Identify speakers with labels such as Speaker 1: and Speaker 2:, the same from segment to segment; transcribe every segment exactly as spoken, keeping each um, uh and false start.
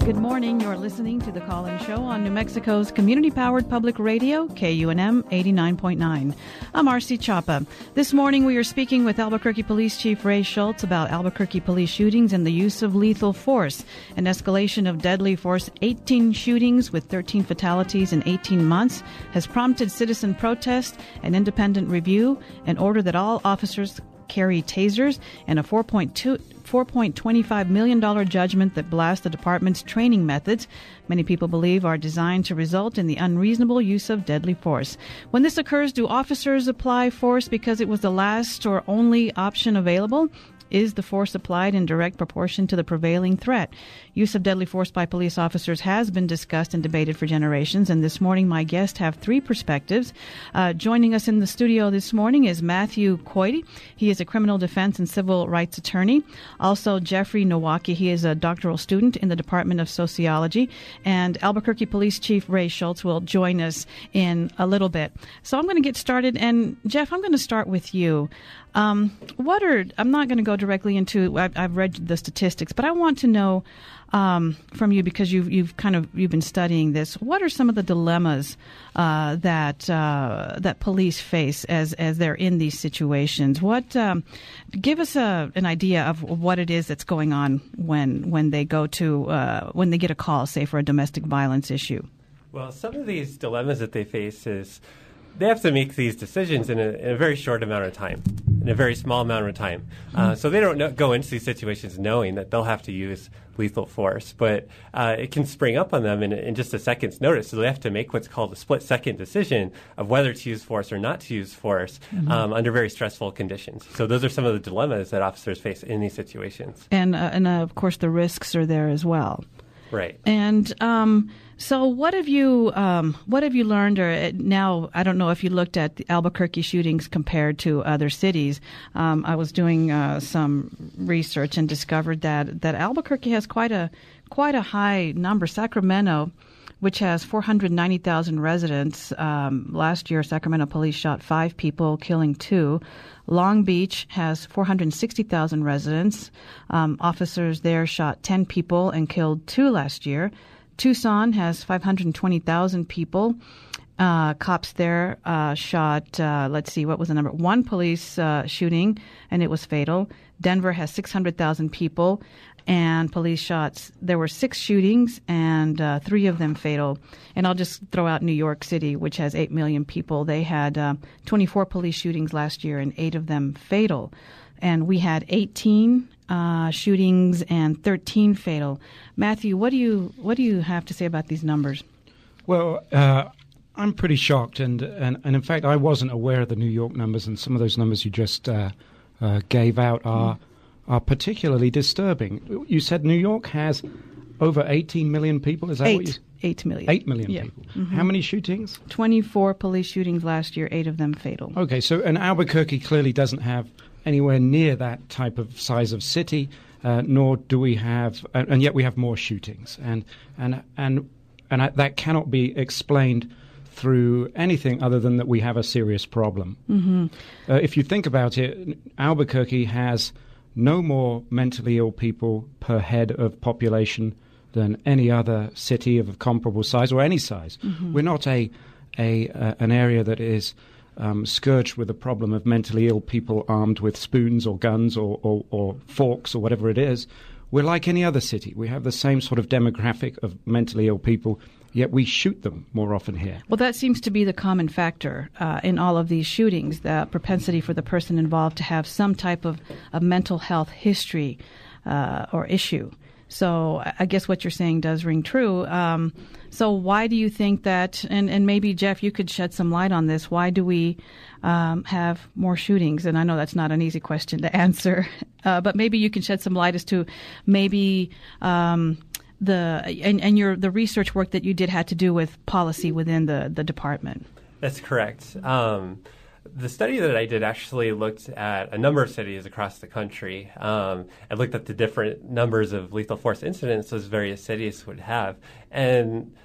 Speaker 1: Good morning. You're listening to The Call-In Show on New Mexico's community-powered public radio, K U N M eighty-nine point nine. I'm R C Chapa. This morning we are speaking with Albuquerque Police Chief Ray Schultz about Albuquerque police shootings and the use of lethal force. An escalation of deadly force, eighteen shootings with thirteen fatalities in eighteen months, has prompted citizen protest, an independent review, an order that all officers carry tasers, and a four point two four point two five million dollars judgment that blasts the department's training methods many people believe are designed to result in the unreasonable use of deadly force. When this occurs, do officers apply force because it was the last or only option available? Is the force applied in direct proportion to the prevailing threat? Use of deadly force by police officers has been discussed and debated for generations, and this morning my guests have three perspectives. Uh, joining us in the studio this morning is Matthew Coity. He is a criminal defense and civil rights attorney. Also, Jeffrey Nowacki. He is a doctoral student in the Department of Sociology. And Albuquerque Police Chief Ray Schultz will join us in a little bit. So I'm going to get started. And, Jeff, I'm going to start with you. Um, what are, I'm not going to go directly into, I've, I've read the statistics, but I want to know um, from you, because you've, you've kind of, you've been studying this, what are some of the dilemmas uh, that uh, that police face as, as they're in these situations? What, um, give us a, an idea of what it is that's going on when, when they go to, uh, when they get a call, say, for a domestic violence issue.
Speaker 2: Well, some of these dilemmas that they face is they have to make these decisions in a, in a very short amount of time, in a very small amount of time. Uh, so they don't know, go into these situations knowing that they'll have to use lethal force, but uh, it can spring up on them in, in just a second's notice. So they have to make what's called a split-second decision of whether to use force or not to use force mm-hmm. um, under very stressful conditions. So those are some of the dilemmas that officers face in these situations.
Speaker 1: And, uh, and uh, of course, the risks are there as well.
Speaker 2: Right.
Speaker 1: And um, so what have you um, what have you learned, or now, I don't know if you looked at the Albuquerque shootings compared to other cities. Um, I was doing uh, some research and discovered that, that Albuquerque has quite a quite a high number. Sacramento, which has four hundred ninety thousand residents, um, last year Sacramento police shot five people, killing two. Long Beach has four hundred sixty thousand residents. Um, officers there shot ten people and killed two last year. Tucson has five hundred twenty thousand people. Uh, cops there uh, shot, uh, let's see, what was the number? One police uh, shooting, and it was fatal. Denver has six hundred thousand people, and police shots. There were six shootings, and uh, three of them fatal. And I'll just throw out New York City, which has eight million people. They had uh, twenty-four police shootings last year, and eight of them fatal. And we had eighteen uh, shootings and thirteen fatal. Matthew, what do you what do you have to say about these numbers?
Speaker 3: Well, uh, I'm pretty shocked, and, and and in fact, I wasn't aware of the New York numbers, and some of those numbers you just uh, uh, gave out are mm. are particularly disturbing. You said New York has over eighteen million people. Is that
Speaker 1: Eight.
Speaker 3: what you?
Speaker 1: Eight million.
Speaker 3: Eight million
Speaker 1: yeah.
Speaker 3: people.
Speaker 1: Mm-hmm.
Speaker 3: How many shootings?
Speaker 1: Twenty-four police shootings last year. Eight of them fatal.
Speaker 3: Okay, so and Albuquerque clearly doesn't have anywhere near that type of size of city, uh, nor do we have, uh, and yet we have more shootings, and and and and I, that cannot be explained through anything other than that we have a serious problem.
Speaker 1: Mm-hmm.
Speaker 3: Uh, if you think about it, Albuquerque has no more mentally ill people per head of population than any other city of a comparable size or any size. Mm-hmm. We're not a, a uh, an area that is um, scourged with a problem of mentally ill people armed with spoons or guns or, or, or forks or whatever it is. We're like any other city. We have the same sort of demographic of mentally ill people, yet we shoot them more often here.
Speaker 1: Well, that seems to be the common factor uh, in all of these shootings, the propensity for the person involved to have some type of, of mental health history uh, or issue. So I guess what you're saying does ring true. Um, so why do you think that, and, and maybe, Jeff, you could shed some light on this, why do we um, have more shootings? And I know that's not an easy question to answer, uh, but maybe you can shed some light as to maybe um, the and, and your the research work that you did had to do with policy within the, the department.
Speaker 2: That's correct. Um, the study that I did actually looked at a number of cities across the country. Um, I looked at the different numbers of lethal force incidents those various cities would have. And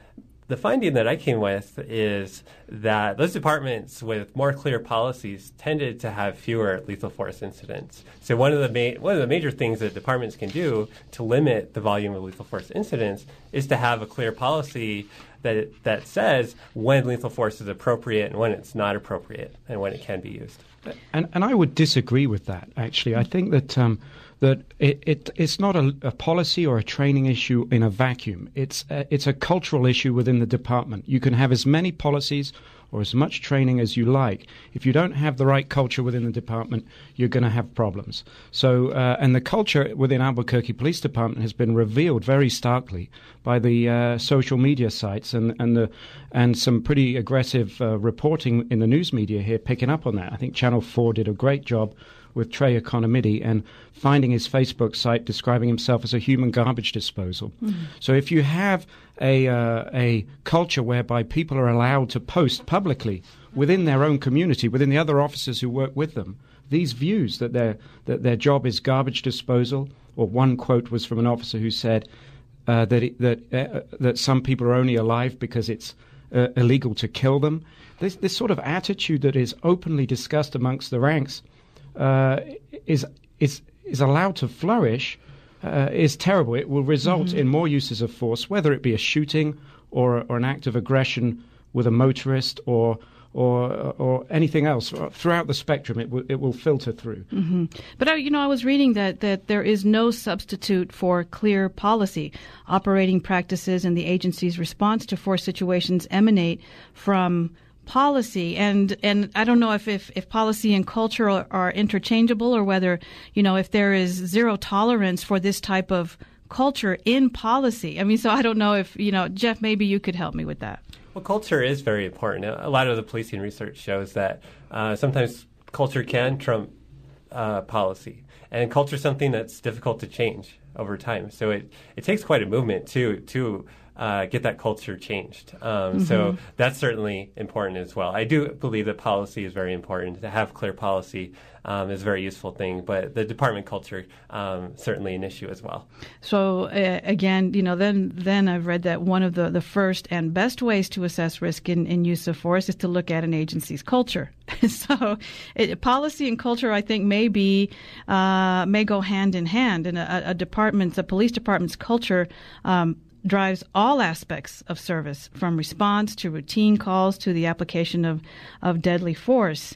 Speaker 2: the finding that I came with is that those departments with more clear policies tended to have fewer lethal force incidents. So one of the ma- one of the major things that departments can do to limit the volume of lethal force incidents is to have a clear policy that that says when lethal force is appropriate and when it's not appropriate and when it can be used.
Speaker 3: And and I would disagree with that, actually. I think that um, that it, it it's not a, a policy or a training issue in a vacuum. It's a, it's a cultural issue within the department. You can have as many policies or as much training as you like. If you don't have the right culture within the department, you're going to have problems. So, uh, and the culture within Albuquerque Police Department has been revealed very starkly by the uh, social media sites and and the and some pretty aggressive uh, reporting in the news media here, picking up on that. I think Channel four did a great job with Trey Economidis and finding his Facebook site describing himself as a human garbage disposal. Mm-hmm. So if you have a uh, a culture whereby people are allowed to post publicly within their own community, within the other officers who work with them, these views that their that their job is garbage disposal, or one quote was from an officer who said uh, that it, that uh, that some people are only alive because it's uh, illegal to kill them. This this sort of attitude that is openly discussed amongst the ranks Uh, is is is allowed to flourish uh, is terrible. It will result mm-hmm. in more uses of force, whether it be a shooting or or an act of aggression with a motorist or or or anything else. Throughout the spectrum, it will it will filter through.
Speaker 1: Mm-hmm. But I, you know, I was reading that that there is no substitute for clear policy. Operating practices and the agency's response to force situations emanate from policy, and and I don't know if, if, if policy and culture are, are interchangeable, or whether, you know, if there is zero tolerance for this type of culture in policy. I mean, so I don't know if, you know, Jeff, maybe you could help me with that.
Speaker 2: Well, culture is very important. A lot of the policing research shows that uh, sometimes culture can trump uh, policy, and culture is something that's difficult to change over time. So it, it takes quite a movement to to Uh, get that culture changed. Um, mm-hmm. So that's certainly important as well. I do believe that policy is very important. To have clear policy um, is a very useful thing, but the department culture um, certainly an issue as well.
Speaker 1: So uh, again, you know, then then I've read that one of the, the first and best ways to assess risk in, in use of force is to look at an agency's culture. So it, policy and culture, I think, may be uh, may go hand in hand. And a, a department's, a police department's culture um, drives all aspects of service, from response to routine calls to the application of, of deadly force.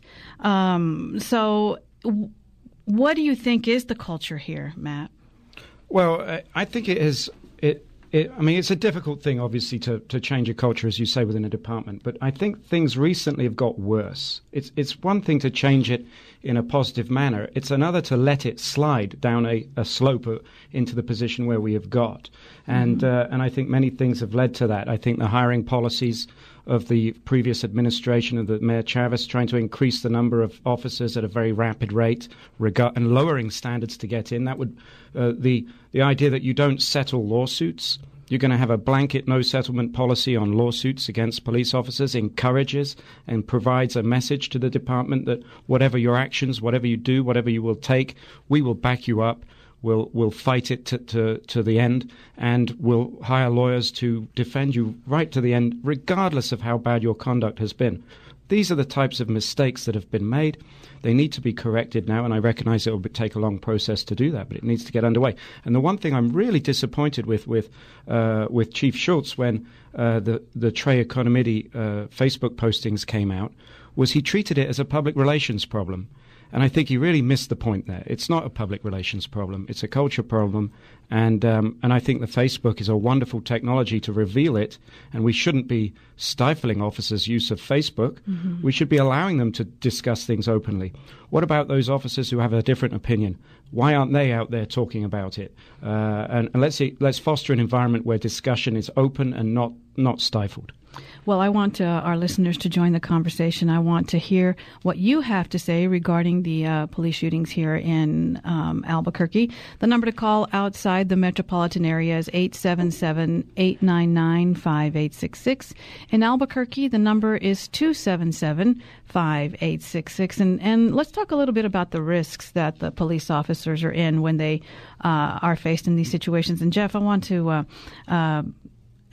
Speaker 1: Um, so w- what do you think is the culture here, Matt?
Speaker 3: Well, I, I think it is... It, it, I mean, it's a difficult thing, obviously, to, to change a culture, as you say, within a department. But I think things recently have got worse. It's, it's one thing to change it in a positive manner. It's another to let it slide down a, a slope into the position where we have got. And mm-hmm. uh, and I think many things have led to that. I think the hiring policies of the previous administration of the Mayor Chavez, trying to increase the number of officers at a very rapid rate, regard, and lowering standards to get in. That would uh, the the idea that you don't settle lawsuits. You're going to have a blanket no settlement policy on lawsuits against police officers, encourages and provides a message to the department that whatever your actions, whatever you do, whatever you will take, we will back you up. We'll, we'll fight it to, to, to the end, and we'll hire lawyers to defend you right to the end, regardless of how bad your conduct has been. These are the types of mistakes that have been made. They need to be corrected now, and I recognize it will take a long process to do that, but it needs to get underway. And the one thing I'm really disappointed with with, uh, with Chief Schultz when uh, the, the Trey Economidis uh, Facebook postings came out was he treated it as a public relations problem. And I think he really missed the point there. It's not a public relations problem. It's a culture problem. And um, and I think the Facebook is a wonderful technology to reveal it. And we shouldn't be stifling officers' use of Facebook. Mm-hmm. We should be allowing them to discuss things openly. What about those officers who have a different opinion? Why aren't they out there talking about it? Uh, and, and let's see, let's foster an environment where discussion is open and not, not stifled.
Speaker 1: Well, I want uh, our listeners to join the conversation. I want to hear what you have to say regarding the uh, police shootings here in um, Albuquerque. The number to call outside the metropolitan area is eight seven seven, eight nine nine, five eight six six. In Albuquerque, the number is two seven seven, five eight six six. And, and let's talk a little bit about the risks that the police officers are in when they uh, are faced in these situations. And Jeff, I want to... Uh, uh,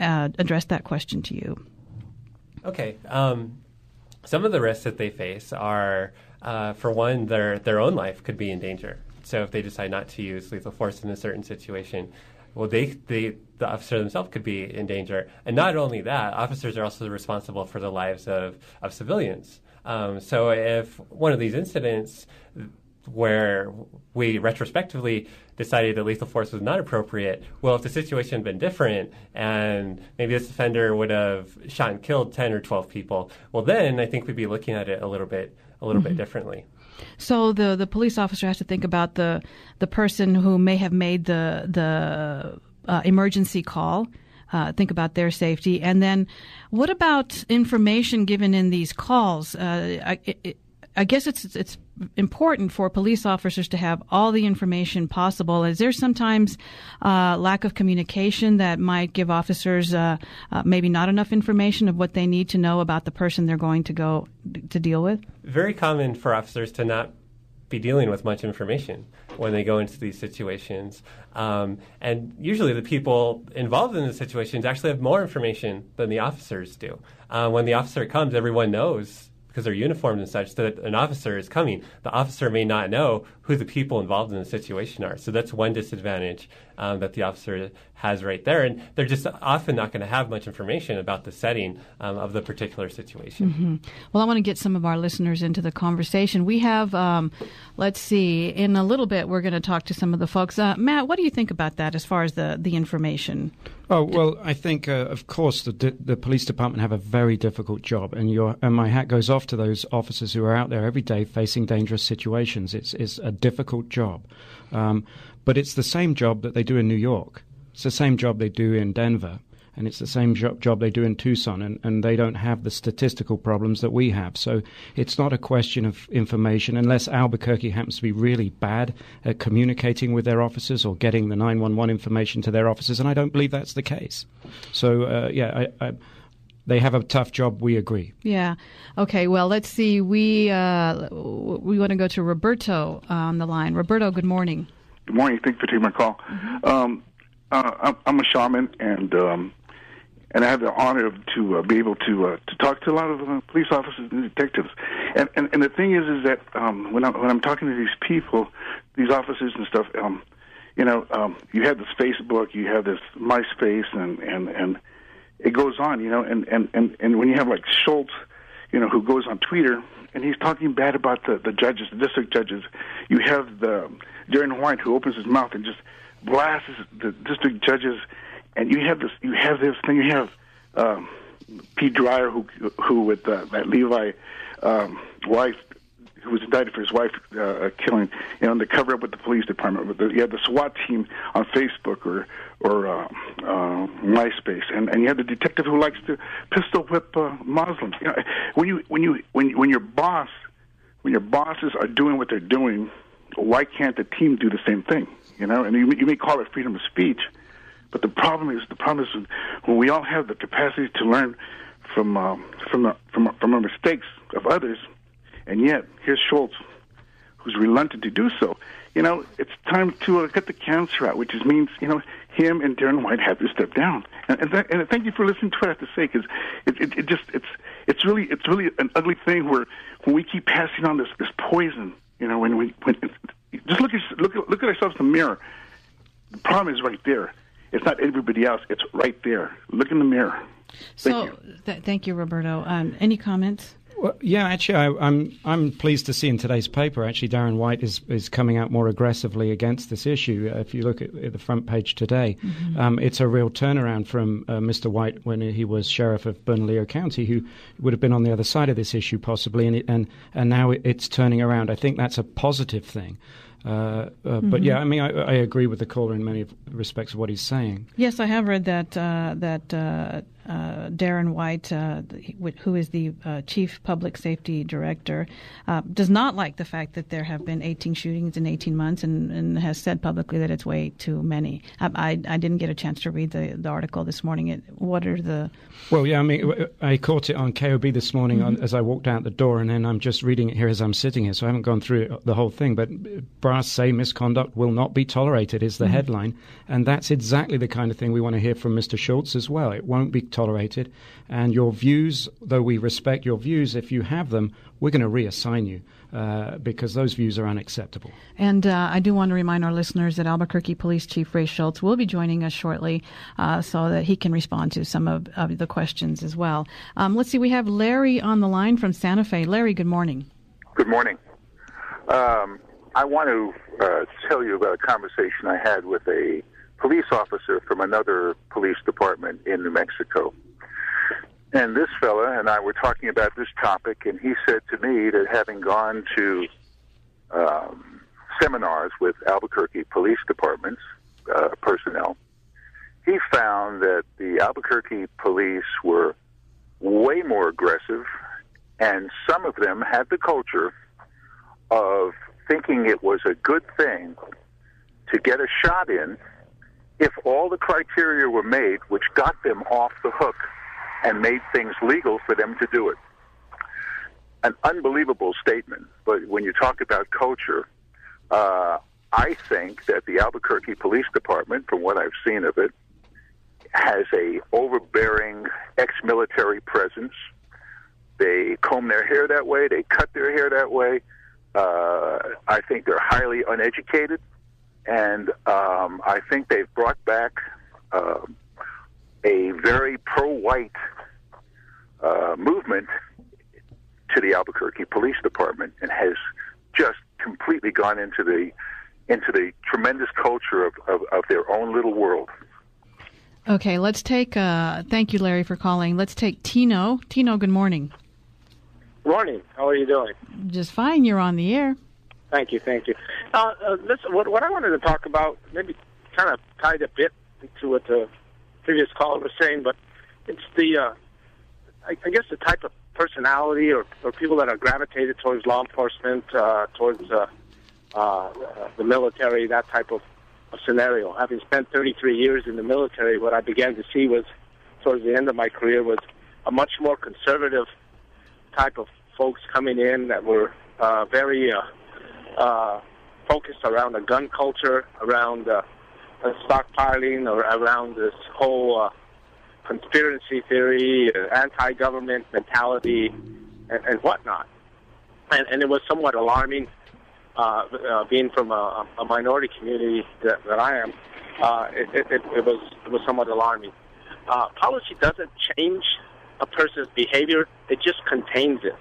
Speaker 1: uh, address that question to you.
Speaker 2: Okay. Um, some of the risks that they face are, uh, for one, their their own life could be in danger. So if they decide not to use lethal force in a certain situation, well, they, they the officer themselves could be in danger. And not only that, officers are also responsible for the lives of, of civilians. Um, so if one of these incidents where we retrospectively decided that lethal force was not appropriate, well, if the situation had been different and maybe this offender would have shot and killed ten or twelve people, well, then I think we'd be looking at it a little bit a little mm-hmm. bit differently.
Speaker 1: So the, the police officer has to think about the the person who may have made the the uh, emergency call. Uh, think about their safety, and then what about information given in these calls? Uh, I, it, I guess it's it's important for police officers to have all the information possible. Is there sometimes uh, lack of communication that might give officers uh, uh, maybe not enough information of what they need to know about the person they're going to go to deal with?
Speaker 2: Very common for officers to not be dealing with much information when they go into these situations. Um, and usually the people involved in the situations actually have more information than the officers do. Uh, when the officer comes, everyone knows, because they're uniformed and such, that an officer is coming. The officer may not know who the people involved in the situation are. So that's one disadvantage um, that the officer has right there. And they're just often not going to have much information about the setting um, of the particular situation.
Speaker 1: Mm-hmm. Well, I want to get some of our listeners into the conversation. We have, um, let's see, in a little bit we're going to talk to some of the folks. Uh, Matt, what do you think about that as far as the, the information?
Speaker 3: Oh, well, I think, uh, of course, the the police department have a very difficult job, and your and my hat goes off to those officers who are out there every day facing dangerous situations. It's it's a difficult job, um, but it's the same job that they do in New York. It's the same job they do in Denver, and it's the same job, job they do in Tucson, and, and they don't have the statistical problems that we have. So it's not a question of information, unless Albuquerque happens to be really bad at communicating with their officers or getting the nine one one information to their officers, and I don't believe that's the case. So, uh, yeah, I, I, they have a tough job, we agree.
Speaker 1: Yeah. Okay, well, let's see. We, uh, we want to go to Roberto on the line. Roberto, good morning.
Speaker 4: Good morning. Thanks for taking my call. Mm-hmm. Um, uh, I'm a shaman, and... Um, And I have the honor to uh, be able to uh, to talk to a lot of uh, police officers and detectives. And, and and the thing is, is that um, when I'm when I'm talking to these people, these officers and stuff, um, you know, um, you have this Facebook, you have this MySpace, and, and, and it goes on, you know. And, and, and, and when you have like Schultz, you know, who goes on Twitter and he's talking bad about the, the judges, the district judges. You have the Darren White, who opens his mouth and just blasts the district judges. And you have this, you have this thing. You have um, Pete Dreyer, who, who with uh, that Levi um, wife, who was indicted for his wife uh, killing, you know, and the cover up with the police department. With the, you have the SWAT team on Facebook or or uh, uh, MySpace, and and you have the detective who likes to pistol whip uh, Muslims. You know, when you when you when when your boss, when your bosses are doing what they're doing, why can't the team do the same thing? You know, and you you may call it freedom of speech. But the problem is, the problem is when we all have the capacity to learn from um, from the, from from our mistakes of others, and yet here's Schultz, who's reluctant to do so. You know, it's time to uh, cut the cancer out, which is, means you know him and Darren White have to step down. And and, th- and thank you for listening to what I have to say, because it, it it just it's it's really it's really an ugly thing where when we keep passing on this this poison. You know, when we when just look at look at, look at ourselves in the mirror. The problem is right there. It's not everybody else. It's right there. Look in the mirror. Thank
Speaker 1: so,
Speaker 4: you.
Speaker 1: Th- thank you, Roberto. Um, any comments?
Speaker 3: Well, yeah, actually, I, I'm I'm pleased to see in today's paper, actually, Darren White is, is coming out more aggressively against this issue. Uh, if you look at, at the front page today, mm-hmm. um, it's a real turnaround from uh, Mister White when he was sheriff of Bernalillo County, who would have been on the other side of this issue possibly, and it, and and now it, it's turning around. I think that's a positive thing. Uh, uh, mm-hmm. But yeah, I mean, I, I agree with the caller in many respects of what he's saying.
Speaker 1: Yes, I have read that uh, that uh, uh, Darren White, uh, who is the uh, Chief Public Safety Director, uh, does not like the fact that there have been eighteen shootings in eighteen months and, and has said publicly that it's way too many. I, I, I didn't get a chance to read the, the article this morning. It, what are the...
Speaker 3: Well, yeah, I mean, I caught it on K O B this morning mm-hmm. on, as I walked out the door, and then I'm just reading it here as I'm sitting here, so I haven't gone through the whole thing. But brass say misconduct will not be tolerated is the mm-hmm. headline, and that's exactly the kind of thing we want to hear from Mister Schultz as well. It won't be tolerated, and your views, though we respect your views, if you have them, we're going to reassign you uh, because those views are unacceptable.
Speaker 1: And uh, I do want to remind our listeners that Albuquerque Police Chief Ray Schultz will be joining us shortly uh, so that he can respond to some of, of the questions as well. Um, let's see, we have Larry on the line from Santa Fe. Larry, good morning.
Speaker 5: Good morning. Um, I want to uh, tell you about a conversation I had with a police officer from another police department in New Mexico. And this fella and I were talking about this topic, and he said to me that having gone to um, seminars with Albuquerque police departments uh, personnel, he found that the Albuquerque police were way more aggressive, and some of them had the culture of thinking it was a good thing to get a shot in if all the criteria were made which got them off the hook and made things legal for them to do it. An unbelievable statement, but when you talk about culture, uh, I think that the Albuquerque Police Department, from what I've seen of it, has a overbearing ex-military presence. They comb their hair that way. They cut their hair that way. Uh, I think they're highly uneducated, and um, I think they've brought back uh, a very pro-white uh, movement to the Albuquerque Police Department, and has just completely gone into the into the tremendous culture of, of, of their own little world.
Speaker 1: Okay, let's take. Uh, thank you, Larry, for calling. Let's take Tino. Tino, good morning.
Speaker 6: Morning. How are you doing?
Speaker 1: Just fine. You're on the air.
Speaker 6: Thank you. Thank you. Uh, uh, listen, what, what I wanted to talk about, maybe kind of tied a bit into what the previous caller was saying, but it's the, uh, I, I guess, the type of personality or, or people that are gravitated towards law enforcement, uh, towards uh, uh, the military, that type of, of scenario. Having spent thirty-three years in the military, what I began to see was, towards the end of my career, was a much more conservative type of folks coming in that were uh, very uh, uh, focused around a gun culture, around uh, uh, stockpiling, or around this whole uh, conspiracy theory, uh, anti-government mentality, and, and whatnot. And, and it was somewhat alarming, uh, uh, being from a, a minority community that, that I am. Uh, it, it, it was it was somewhat alarming. Uh, policy doesn't change a person's behavior; it just contains it.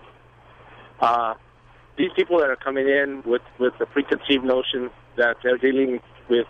Speaker 6: Uh, these people that are coming in with, with the preconceived notion that they're dealing with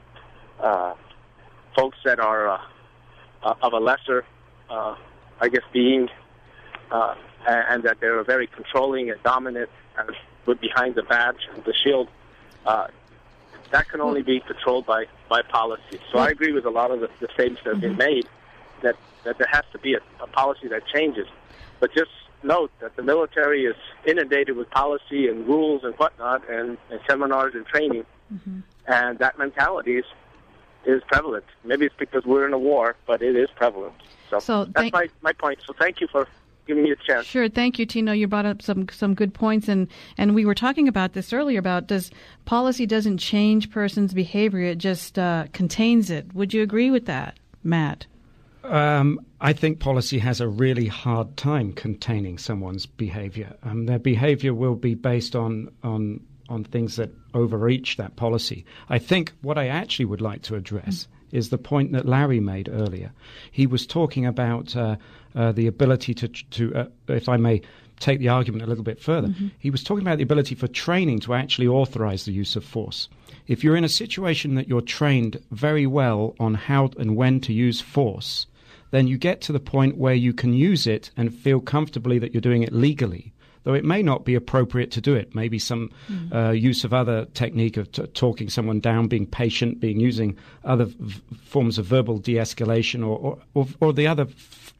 Speaker 6: uh, folks that are uh, uh, of a lesser, uh, I guess, being, uh, and, and that they're very controlling and dominant and with behind the badge and the shield, uh, that can only be controlled by, by policy. So I agree with a lot of the, the statements that have been made, that, that there has to be a, a policy that changes. But just note that the military is inundated with policy and rules and whatnot, and, and seminars and training, mm-hmm. and that mentality is, is prevalent. Maybe it's because we're in a war, but it is prevalent. So,
Speaker 1: so
Speaker 6: that's
Speaker 1: thank-
Speaker 6: my, my point. So thank you for giving me a chance.
Speaker 1: Sure, thank you, Tino. You brought up some some good points, and, and we were talking about this earlier about does policy doesn't change person's behavior, it just uh, contains it. Would you agree with that, Matt?
Speaker 3: Um, I think policy has a really hard time containing someone's behavior. Um, their behavior will be based on, on on things that overreach that policy. I think what I actually would like to address mm-hmm. is the point that Larry made earlier. He was talking about uh, uh, the ability to, to uh, if I may take the argument a little bit further, mm-hmm. he was talking about the ability for training to actually authorize the use of force. If you're in a situation that you're trained very well on how and when to use force, then you get to the point where you can use it and feel comfortably that you're doing it legally, though it may not be appropriate to do it. Maybe some mm. uh, use of other technique of t- talking someone down, being patient, being using other v- forms of verbal de-escalation, or, or, or, or the other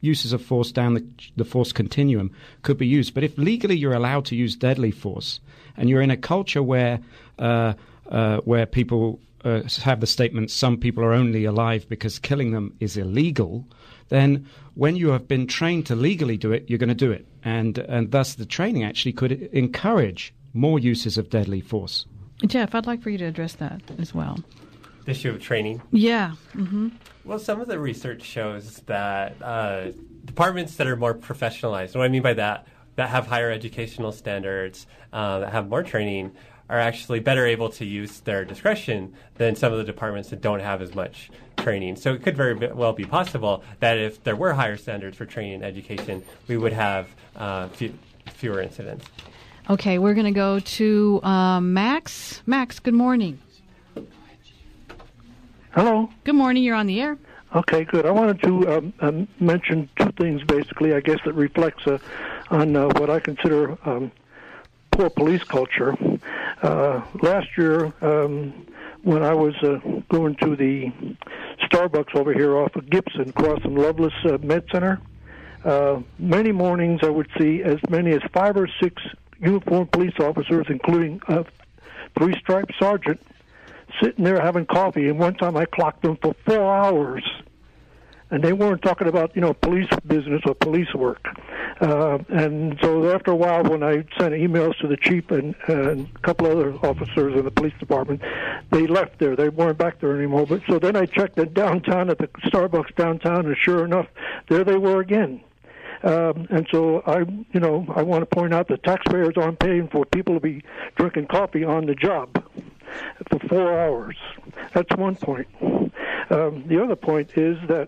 Speaker 3: uses of force down the, the force continuum could be used. But if legally you're allowed to use deadly force, and you're in a culture where uh, uh, where people uh, have the statement, some people are only alive because killing them is illegal, then when you have been trained to legally do it, you're going to do it. And, and thus the training actually could encourage more uses of deadly force.
Speaker 1: Jeff, I'd like for you to address that as well.
Speaker 2: The issue of training?
Speaker 1: Yeah. Mm-hmm.
Speaker 2: Well, some of the research shows that uh, departments that are more professionalized, what I mean by that, that have higher educational standards, uh, that have more training, are actually better able to use their discretion than some of the departments that don't have as much training. So it could very well be possible that if there were higher standards for training and education, we would have uh, few, fewer incidents.
Speaker 1: Okay, we're going to go to um, Max. Max, good morning.
Speaker 7: Hello.
Speaker 1: Good morning. You're on the air.
Speaker 7: Okay, good. I wanted to um, um, mention two things, basically, I guess, that reflects uh, on uh, what I consider um, poor police culture. Uh, last year, um, when I was uh, going to the Starbucks over here off of Gibson, across from Loveless uh, Med Center, uh, many mornings I would see as many as five or six uniformed police officers, including a three-stripe sergeant, sitting there having coffee, and one time I clocked them for four hours. And they weren't talking about, you know, police business or police work. Uh, and so after a while, when I sent emails to the chief and, and a couple other officers in the police department, they left there. They weren't back there anymore. But so then I checked it downtown at the Starbucks downtown, and sure enough, there they were again. Um, and so I, you know, I want to point out that taxpayers aren't paying for people to be drinking coffee on the job for four hours. That's one point. Um, the other point is that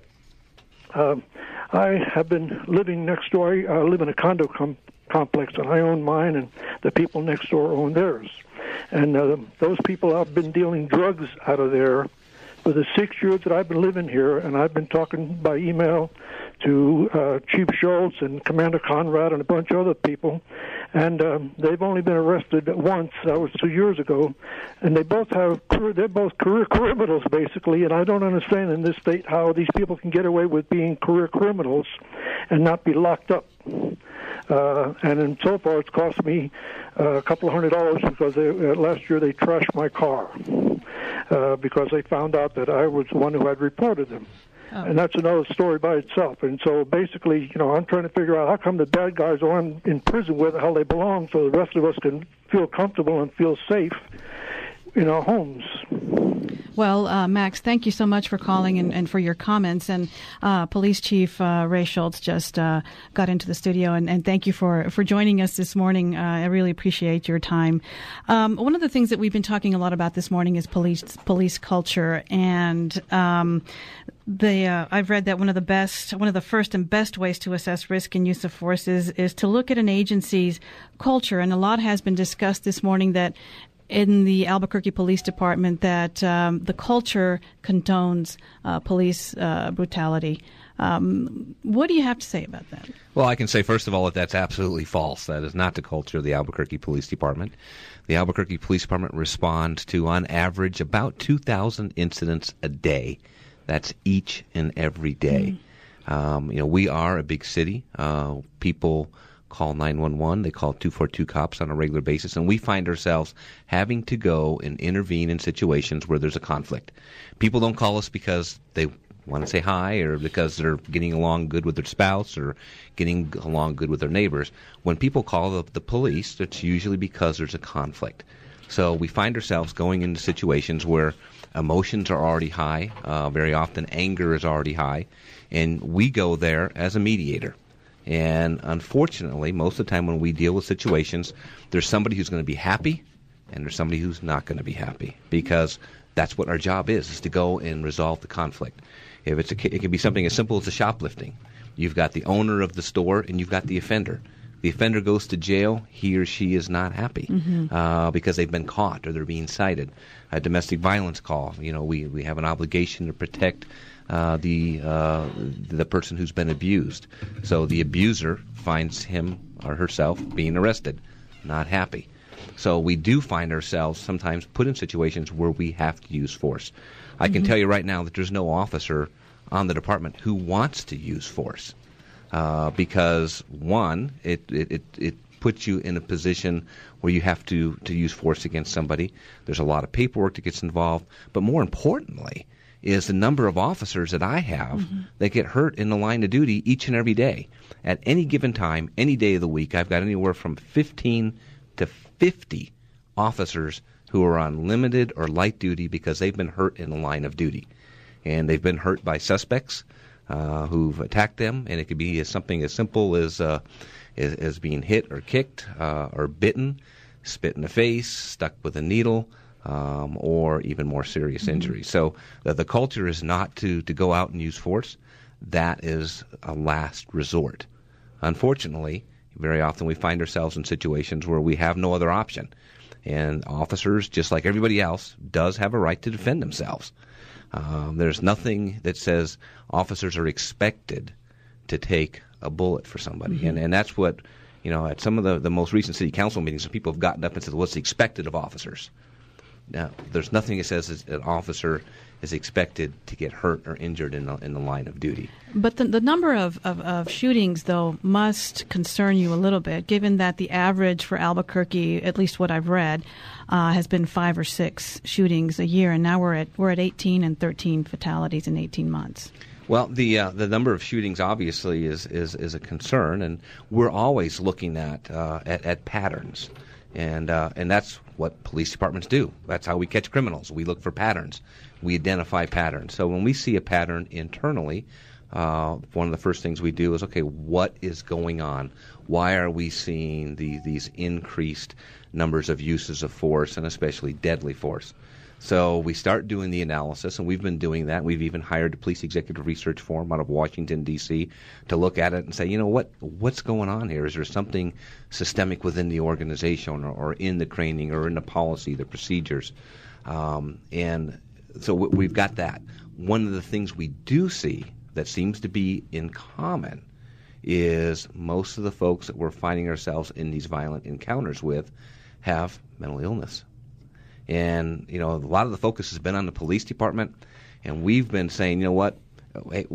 Speaker 7: um, I have been living next door. I uh, live in a condo com- complex, and I own mine, and the people next door own theirs. And uh, those people have been dealing drugs out of there for the six years that I've been living here, and I've been talking by email to uh, Chief Schultz and Commander Conrad and a bunch of other people, and um, they've only been arrested once. That was two years ago, and they both have they're both career criminals basically. And I don't understand in this state how these people can get away with being career criminals and not be locked up. Uh, and in so far, it's cost me uh, a couple of hundred dollars because they, uh, last year they trashed my car uh, because they found out that I was the one who had reported them. Oh. And that's another story by itself. And so basically, you know, I'm trying to figure out how come the bad guys are in, in prison where the hell they belong so the rest of us can feel comfortable and feel safe in our homes.
Speaker 1: Well, uh, Max, thank you so much for calling and, and for your comments. And uh, Police Chief uh, Ray Schultz just uh, got into the studio, and, and thank you for, for joining us this morning. Uh, I really appreciate your time. Um, one of the things that we've been talking a lot about this morning is police police culture, and um, the uh, I've read that one of the best, one of the first and best ways to assess risk and use of force is, is to look at an agency's culture, and a lot has been discussed this morning that in the Albuquerque Police Department that um, the culture condones uh, police uh, brutality. Um, what do you have to say about that?
Speaker 8: Well, I can say, first of all, that that's absolutely false. That is not the culture of the Albuquerque Police Department. The Albuquerque Police Department responds to, on average, about two thousand incidents a day. That's each and every day. Mm. Um, you know, we are a big city. Uh, people call nine one one, they call two four two cops on a regular basis, and we find ourselves having to go and intervene in situations where there's a conflict. People don't call us because they want to say hi or because they're getting along good with their spouse or getting along good with their neighbors. When people call the, the police, it's usually because there's a conflict. So we find ourselves going into situations where emotions are already high, uh, very often anger is already high, and we go there as a mediator. And unfortunately, most of the time when we deal with situations, there's somebody who's going to be happy and there's somebody who's not going to be happy, because that's what our job is, is to go and resolve the conflict. If it's a, it can be something as simple as a shoplifting. You've got the owner of the store and you've got the offender. The offender goes to jail, he or she is not happy mm-hmm. uh, because they've been caught or they're being cited. A domestic violence call, you know, we, we have an obligation to protect Uh, the uh, the person who's been abused. So the abuser finds him or herself being arrested, not happy. So we do find ourselves sometimes put in situations where we have to use force. I can mm-hmm. tell you right now that there's no officer on the department who wants to use force. uh, because, one, it, it, it, it puts you in a position where you have to, to use force against somebody. There's a lot of paperwork that gets involved. But more importantly is the number of officers that I have mm-hmm. that get hurt in the line of duty each and every day. At any given time, any day of the week, I've got anywhere from fifteen to fifty officers who are on limited or light duty because they've been hurt in the line of duty. And they've been hurt by suspects uh, who've attacked them, and it could be as something as simple as, uh, as, as being hit or kicked uh, or bitten, spit in the face, stuck with a needle, um, or even more serious mm-hmm. injuries. So uh, the culture is not to, to go out and use force. That is a last resort. Unfortunately, very often we find ourselves in situations where we have no other option. And officers, just like everybody else, does have a right to defend themselves. Um, there's nothing that says officers are expected to take a bullet for somebody. Mm-hmm. And, and that's what, you know, at some of the, the most recent city council meetings, people have gotten up and said, what's expected of officers? Now, there's nothing that says an officer is expected to get hurt or injured in the, in the line of duty.
Speaker 1: But the, the number of, of, of shootings, though, must concern you a little bit, given that the average for Albuquerque, at least what I've read, uh, has been five or six shootings a year, and now we're at we're at eighteen and thirteen fatalities in eighteen months.
Speaker 8: Well, the uh, the number of shootings obviously is, is, is a concern, and we're always looking at uh, at, at patterns, and uh, and that's what police departments do. That's how we catch criminals. We look for patterns. We identify patterns. So when we see a pattern internally, uh, one of the first things we do is, okay, what is going on? Why are we seeing the, these increased numbers of uses of force, and especially deadly force? So we start doing the analysis, and we've been doing that. We've even hired a police executive research forum out of Washington, D C to look at it and say, you know, what what's going on here? Is there something systemic within the organization or, or in the training or in the policy, the procedures? Um, and so w- we've got that. One of the things we do see that seems to be in common is most of the folks that we're finding ourselves in these violent encounters with have mental illness. And, you know, a lot of the focus has been on the police department, and we've been saying, you know what, hey,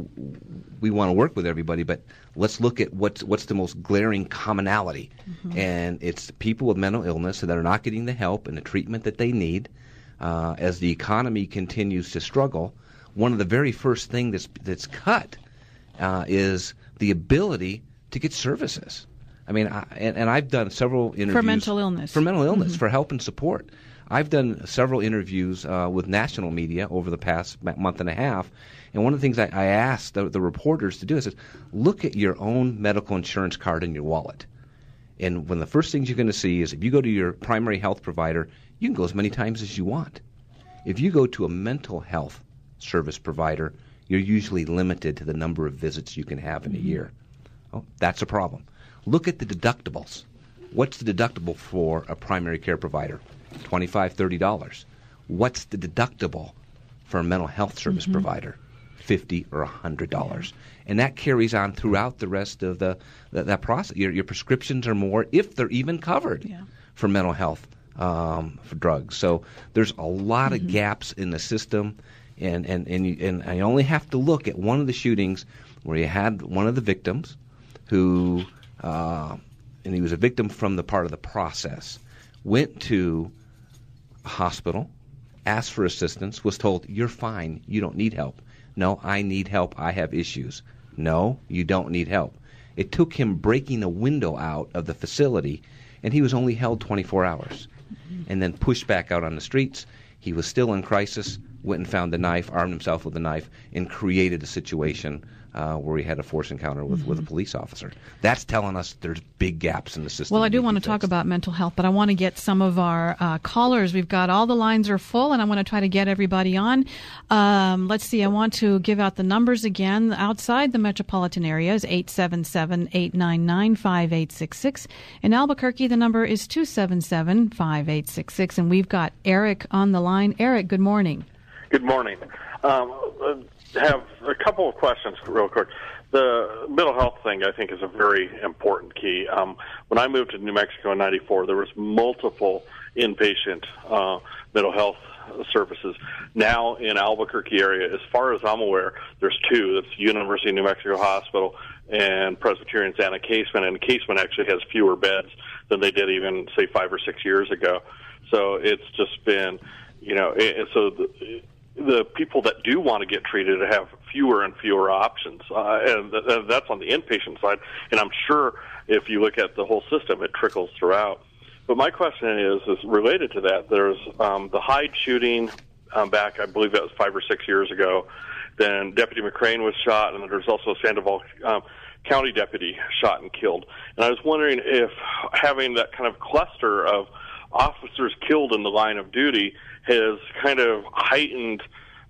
Speaker 8: we want to work with everybody, but let's look at what's, what's the most glaring commonality. Mm-hmm. And it's people with mental illness that are not getting the help and the treatment that they need. Uh, as the economy continues to struggle, one of the very first things that's, that's cut uh, is the ability to get services. I mean, I, and, and I've done several interviews.
Speaker 1: For mental illness.
Speaker 8: For mental illness,
Speaker 1: mm-hmm.
Speaker 8: for help and support. I've done several interviews uh, with national media over the past month and a half, and one of the things I, I asked the, the reporters to do is, is look at your own medical insurance card in your wallet. And one of the first things you're going to see is if you go to your primary health provider, you can go as many times as you want. If you go to a mental health service provider, you're usually limited to the number of visits you can have in a year. Oh, that's a problem. Look at the deductibles. What's the deductible for a primary care provider? twenty-five dollars, thirty dollars. What's the deductible for a mental health service mm-hmm. provider? fifty dollars or one hundred dollars. Yeah. And that carries on throughout the rest of the, the that process. Your, your prescriptions are more, if they're even covered, yeah. for mental health um, for drugs. So there's a lot mm-hmm. of gaps in the system, and and and, you, and I only have to look at one of the shootings where you had one of the victims who, uh, and he was a victim from the part of the process, went to a hospital, asked for assistance, was told, you're fine, you don't need help. No, I need help, I have issues. No, you don't need help. It took him breaking a window out of the facility, and he was only held twenty-four hours, mm-hmm. and then pushed back out on the streets. He was still in crisis, went and found the knife, armed himself with the knife, and created a situation uh, where he had a force encounter with, mm-hmm. with a police officer. That's telling us there's big gaps in the system.
Speaker 1: Well, I do want to talk about mental health, but I want to get some of our uh, callers. We've got all the lines are full, and I want to try to get everybody on. Um, let's see. I want to give out the numbers again. Outside the metropolitan area is eight seven seven, eight nine nine, five eight six six. In Albuquerque, the number is two seven seven, five eight six six, and we've got Eric on the line. Eric, good morning.
Speaker 9: Good morning. Um, I have a couple of questions real quick. The mental health thing, I think, is a very important key. Um, when I moved to New Mexico in ninety-four, there was multiple inpatient uh, mental health services. Now in Albuquerque area, as far as I'm aware, there's two. That's University of New Mexico Hospital and Presbyterian Santa Casement, and Casement actually has fewer beds than they did even, say, five or six years ago. So it's just been, you know, it, so the, the people that do want to get treated have fewer and fewer options, uh, and, th- and that's on the inpatient side. And I'm sure if you look at the whole system, it trickles throughout. But my question is, is related to that. There's um, the Hyde shooting um, back, I believe that was five or six years ago. Then Deputy McCrane was shot, and there's also a Sandoval um, County deputy shot and killed. And I was wondering if having that kind of cluster of officers killed in the line of duty has kind of heightened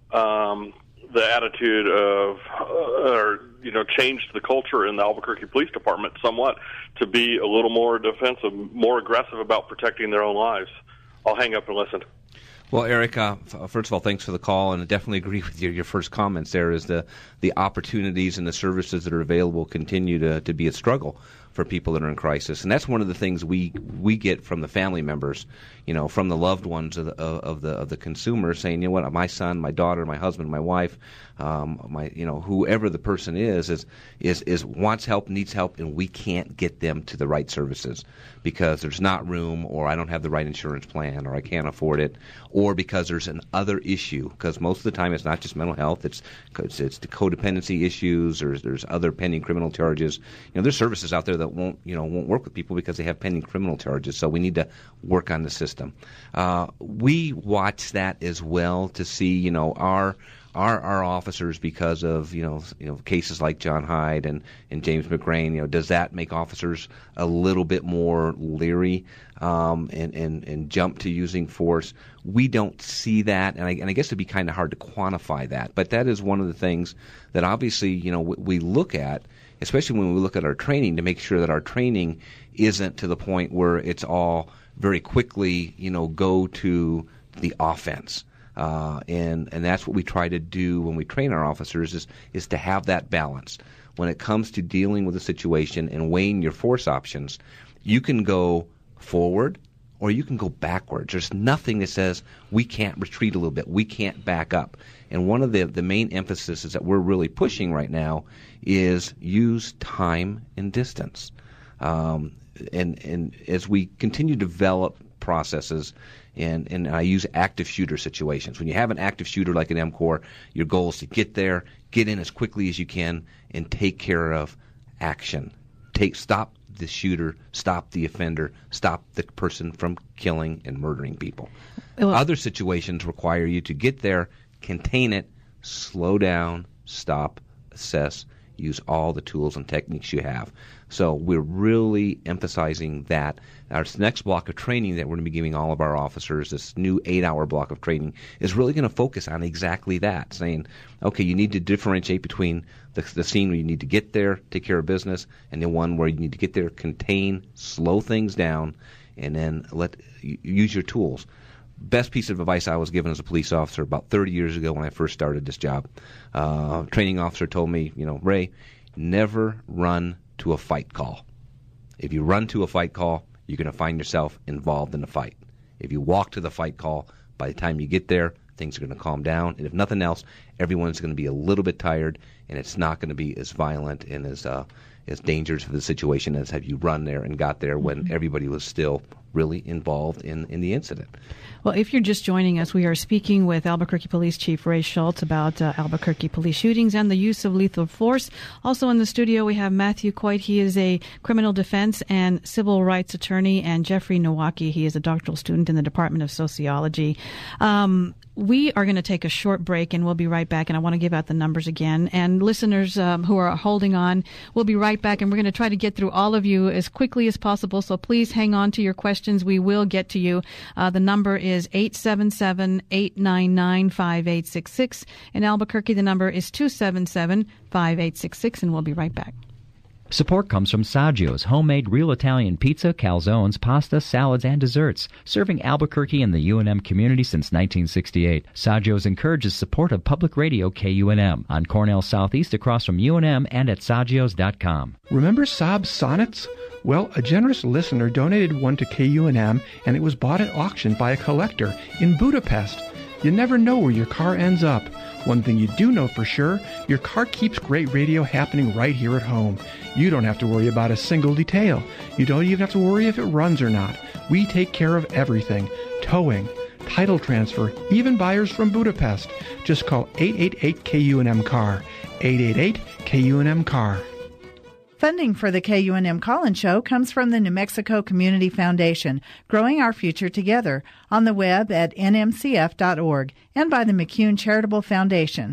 Speaker 9: um, the attitude of, uh, or, you know, changed the culture in the Albuquerque Police Department somewhat to be a little more defensive, more aggressive about protecting their own lives. I'll hang up and listen.
Speaker 8: Well, Eric, uh, first of all, thanks for the call, and I definitely agree with your, your first comments there is the, the opportunities and the services that are available continue to, to be a struggle for people that are in crisis. And that's one of the things we we get from the family members, you know, from the loved ones of the of the of the consumer saying, you know what, my son, my daughter, my husband, my wife, um, my you know, whoever the person is is is is wants help, needs help, and we can't get them to the right services because there's not room, or I don't have the right insurance plan, or I can't afford it, or because there's an other issue. Because most of the time it's not just mental health; it's it's, it's the codependency issues, or there's other pending criminal charges. You know, there's services out there that won't you know won't work with people because they have pending criminal charges. So we need to work on the system. Uh, we watch that as well to see you know our. Our, our officers, because of you know you know cases like John Hyde and, and James McCrane, you know, does that make officers a little bit more leery um, and, and and jump to using force? We don't see that, and I, and I guess it'd be kind of hard to quantify that. But that is one of the things that obviously you know we look at, especially when we look at our training, to make sure that our training isn't to the point where it's all very quickly you know go to the offense. Uh, and, and that's what we try to do when we train our officers is, is to have that balance. When it comes to dealing with a situation and weighing your force options, you can go forward or you can go backwards. There's nothing that says we can't retreat a little bit, we can't back up. And one of the, the main emphasis that we're really pushing right now is use time and distance. Um, and, and as we continue to develop processes, And, and I use active shooter situations. When you have an active shooter like an M CORE, your goal is to get there, get in as quickly as you can, and take care of action. Take stop the shooter, stop the offender, stop the person from killing and murdering people. Well, other situations require you to get there, contain it, slow down, stop, assess, use all the tools and techniques you have. So we're really emphasizing that. Our next block of training that we're going to be giving all of our officers, this new eight-hour block of training, is really going to focus on exactly that, saying, okay, you need to differentiate between the, the scene where you need to get there, take care of business, and the one where you need to get there, contain, slow things down, and then let use your tools. Best piece of advice I was given as a police officer about thirty years ago when I first started this job. Uh, a training officer told me, you know, Ray, never run to a fight call. If you run to a fight call, you're going to find yourself involved in the fight. If you walk to the fight call, by the time you get there, things are going to calm down. And if nothing else, everyone's going to be a little bit tired, and it's not going to be as violent and as uh, as dangerous for the situation as have you run there and got there when mm-hmm. everybody was still really involved in, in the incident.
Speaker 1: Well, if you're just joining us, we are speaking with Albuquerque Police Chief Ray Schultz about uh, Albuquerque police shootings and the use of lethal force. Also in the studio, we have Matthew Coit. He is a criminal defense and civil rights attorney, and Jeffrey Nowacki. He is a doctoral student in the Department of Sociology. Um, we are going to take a short break, and we'll be right back. And I want to give out the numbers again. And listeners um, who are holding on, we'll be right back, and we're going to try to get through all of you as quickly as possible. So please hang on to your questions. We will get to you. Uh, the number is eight seven seven, eight nine nine, five eight six six. In Albuquerque, the number is two seven seven, five eight six six, and we'll be right back.
Speaker 10: Support comes from Saggio's homemade real Italian pizza, calzones, pasta, salads, and desserts, serving Albuquerque and the U N M community since nineteen sixty-eight. Saggio's encourages support of public radio K U N M on Cornell Southeast across from U N M and at saggios dot com.
Speaker 11: Remember Saab's Sonnets? Well, a generous listener donated one to K U N M, and it was bought at auction by a collector in Budapest. You never know where your car ends up. One thing you do know for sure, your car keeps great radio happening right here at home. You don't have to worry about a single detail. You don't even have to worry if it runs or not. We take care of everything. Towing, title transfer, even buyers from Budapest. Just call eight eight eight K U N M C A R. eight eight eight K U N M C A R.
Speaker 12: Funding for the K U N M Call-In Show comes from the New Mexico Community Foundation, Growing Our Future Together, on the web at N M C F dot org, and by the McCune Charitable Foundation.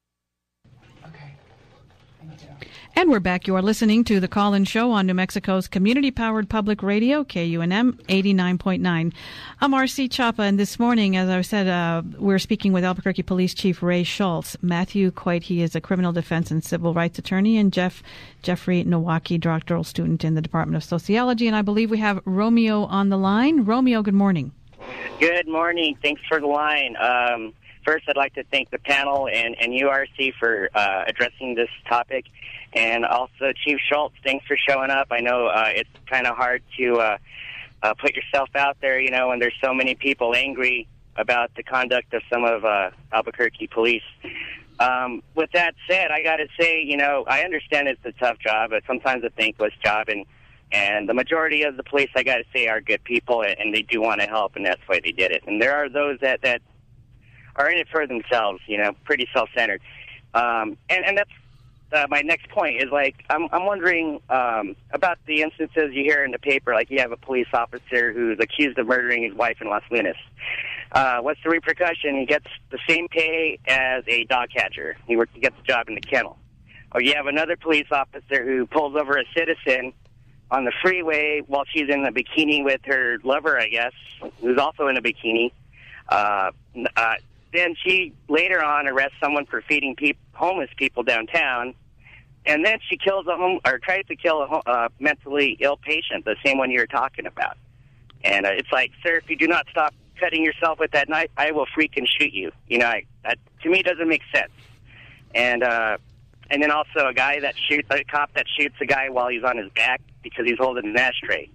Speaker 1: And we're back. You are listening to the Call-In Show on New Mexico's community-powered public radio, K U N M eighty-nine point nine. I'm Marcy Chapa, and this morning, as I said, uh, we're speaking with Albuquerque Police Chief Ray Schultz. Matthew Coit, he is a criminal defense and civil rights attorney, and Jeff Jeffrey Nowacki, doctoral student in the Department of Sociology. And I believe we have Romeo on the line. Romeo, good morning.
Speaker 13: Good morning. Thanks for the line. Um, first, I'd like to thank the panel and, and U R C for uh, addressing this topic. And also, Chief Schultz, thanks for showing up. I know uh, it's kind of hard to uh, uh, put yourself out there, you know, when there's so many people angry about the conduct of some of uh, Albuquerque police. Um, with that said, I got to say, you know, I understand it's a tough job, but sometimes a thankless job. And, and the majority of the police, I got to say, are good people, and they do want to help, and that's why they did it. And there are those that, that are in it for themselves, you know, pretty self-centered. Um, and, and that's Uh, my next point is, like, I'm, I'm wondering um, about the instances you hear in the paper, like you have a police officer who's accused of murdering his wife in Las Lunas. Uh, what's the repercussion? He gets the same pay as a dog catcher. He, works, he gets a job in the kennel. Or you have another police officer who pulls over a citizen on the freeway while she's in a bikini with her lover, I guess, who's also in a bikini. Uh, uh, then she later on arrests someone for feeding peop- homeless people downtown, and then she kills a home or tries to kill a uh, mentally ill patient, the same one you were talking about. And uh, it's like, sir, if you do not stop cutting yourself with that knife, I will freaking shoot you. You know, I, that to me doesn't make sense. And uh, and then also a guy that shoots a cop that shoots a guy while he's on his back because he's holding an ashtray.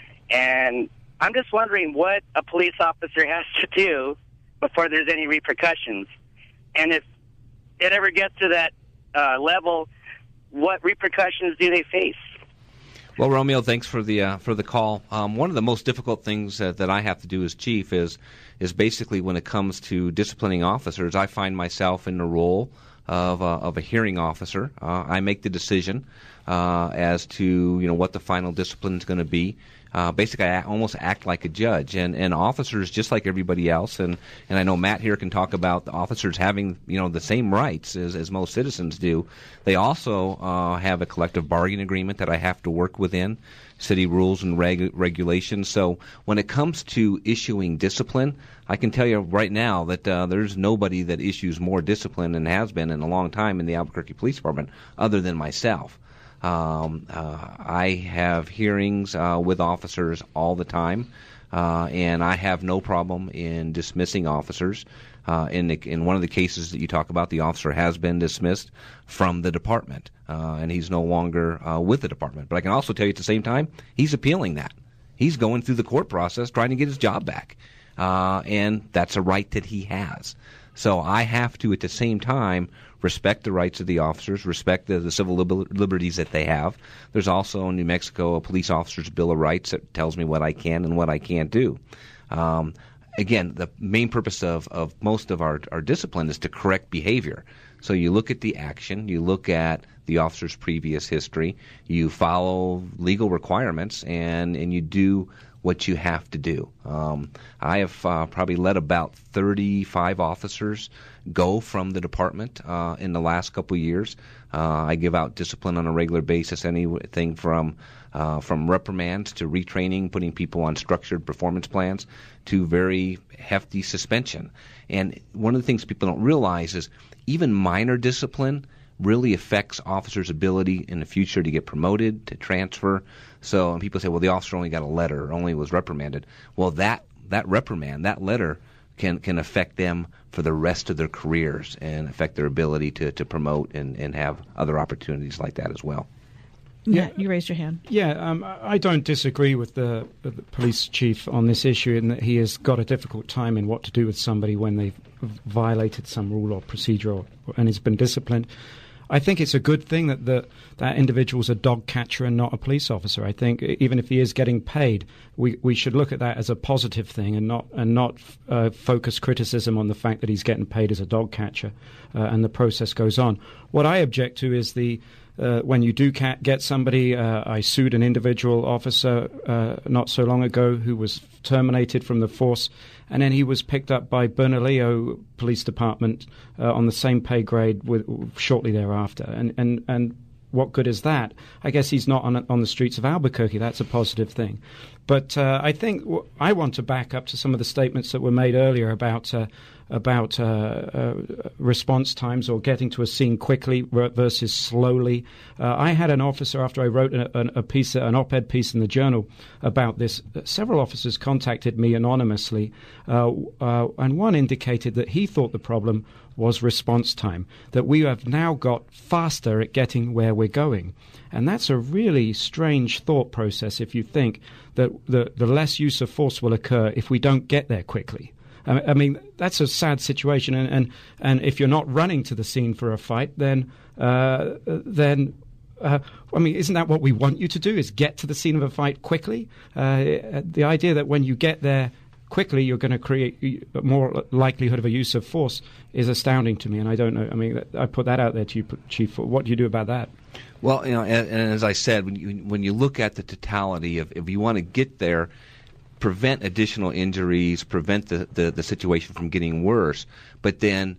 Speaker 13: And I'm just wondering what a police officer has to do before there's any repercussions. And if it ever gets to that uh, level, what repercussions do they face?
Speaker 8: Well, Romeo, thanks for the uh, for the call. Um, one of the most difficult things that, that I have to do as chief is is basically when it comes to disciplining officers, I find myself in the role of uh, of a hearing officer. Uh, I make the decision uh, as to you know what the final discipline is going to be. Uh, basically, I almost act like a judge, and, and officers, just like everybody else, and, and I know Matt here can talk about the officers having you know the same rights as, as most citizens do. They also uh, have a collective bargaining agreement that I have to work within, city rules and reg- regulations. So when it comes to issuing discipline, I can tell you right now that uh, there's nobody that issues more discipline and has been in a long time in the Albuquerque Police Department other than myself. Um, uh, I have hearings uh, with officers all the time, uh, and I have no problem in dismissing officers. Uh, in, the, in one of the cases that you talk about, the officer has been dismissed from the department, uh, and he's no longer uh, with the department. But I can also tell you at the same time, he's appealing that. He's going through the court process trying to get his job back, uh, and that's a right that he has. So I have to, at the same time, respect the rights of the officers, respect the, the civil liber- liberties that they have. There's also in New Mexico a police officer's Bill of Rights that tells me what I can and what I can't do. Um, again, the main purpose of, of most of our, our discipline is to correct behavior. So you look at the action, you look at the officer's previous history, you follow legal requirements, and, and you do what you have to do. Um, I have uh, probably let about thirty-five officers go from the department uh, in the last couple of years. Uh, I give out discipline on a regular basis, anything from uh, from reprimands to retraining, putting people on structured performance plans, to very hefty suspension. And one of the things people don't realize is even minor discipline really affects officers' ability in the future to get promoted, to transfer. So and people say, well, the officer only got a letter, only was reprimanded. Well, that that reprimand, that letter, can can affect them for the rest of their careers and affect their ability to, to promote and, and have other opportunities like that as well.
Speaker 1: Yeah, you raised your hand.
Speaker 3: Yeah, um, I don't disagree with the, the police chief on this issue in that he has got a difficult time in what to do with somebody when they've violated some rule or procedure or, and has been disciplined. I think it's a good thing that the, that individual's a dog catcher and not a police officer. I think even if he is getting paid, we, we should look at that as a positive thing and not and not uh, focus criticism on the fact that he's getting paid as a dog catcher uh, and the process goes on. What I object to is the Uh, when you do ca- get somebody, uh, I sued an individual officer uh, not so long ago who was terminated from the force, and then he was picked up by Bernalillo Police Department uh, on the same pay grade with, shortly thereafter. And, and, and what good is that? I guess he's not on, on the streets of Albuquerque. That's a positive thing. But uh, I think w- I want to back up to some of the statements that were made earlier about uh, about uh, uh, response times or getting to a scene quickly versus slowly. Uh, I had an officer, after I wrote a, a piece, an op-ed piece in the Journal about this, several officers contacted me anonymously, uh, uh, and one indicated that he thought the problem was response time, that we have now got faster at getting where we're going. And that's a really strange thought process if you think that the, the less use of force will occur if we don't get there quickly. I mean, that's a sad situation, and, and, and if you're not running to the scene for a fight, then uh, then uh, I mean, isn't that what we want you to do? Is get to the scene of a fight quickly? Uh, the idea that when you get there quickly, you're going to create more likelihood of a use of force is astounding to me, and I don't know. I mean, I put that out there to you, Chief. What do you do about that?
Speaker 8: Well, you know, and, and as I said, when you when you look at the totality of if you want to get there, prevent additional injuries, prevent the, the, the situation from getting worse, but then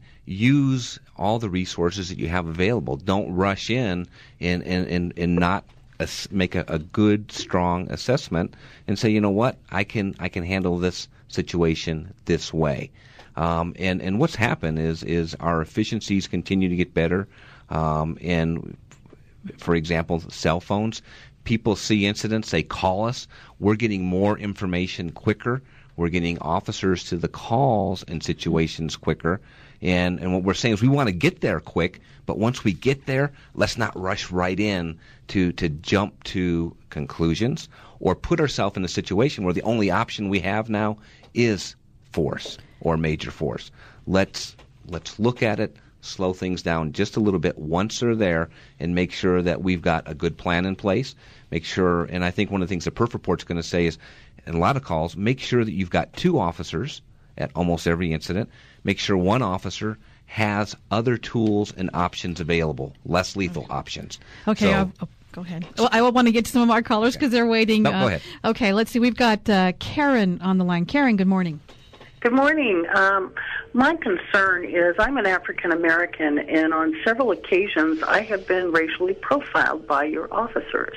Speaker 8: use all the resources that you have available. Don't rush in and, and, and, and not ass- make a, a good, strong assessment and say, you know what, I can I can handle this situation this way. Um, and, and what's happened is, is our efficiencies continue to get better. Um, and, for example, cell phones. People see incidents, they call us. We're getting more information quicker. We're getting officers to the calls in situations quicker. And, and what we're saying is we want to get there quick, but once we get there, let's not rush right in to, to jump to conclusions or put ourselves in a situation where the only option we have now is force or major force. Let's let's look at it, slow things down just a little bit once they're there, and make sure that we've got a good plan in place. Make sure, and I think one of the things the Perf Report's going to say is, in a lot of calls, make sure that you've got two officers at almost every incident. Make sure one officer has other tools and options available, less lethal okay. options.
Speaker 1: Okay,
Speaker 8: so,
Speaker 1: I'll, I'll, go ahead. Well, I want to get to some of our callers because they're waiting.
Speaker 8: No,
Speaker 1: uh,
Speaker 8: go ahead.
Speaker 1: Okay, let's see. We've got uh, Karen on the line. Karen, good morning.
Speaker 14: Good morning. Um, my concern is I'm an African American, and on several occasions I have been racially profiled by your officers.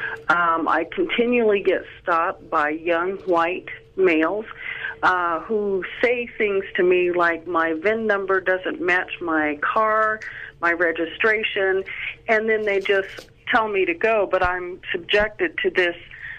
Speaker 14: Um, I continually get stopped by young white males uh, who say things to me like my V I N number doesn't match my car, my registration, and then they just tell me to go, but I'm subjected to this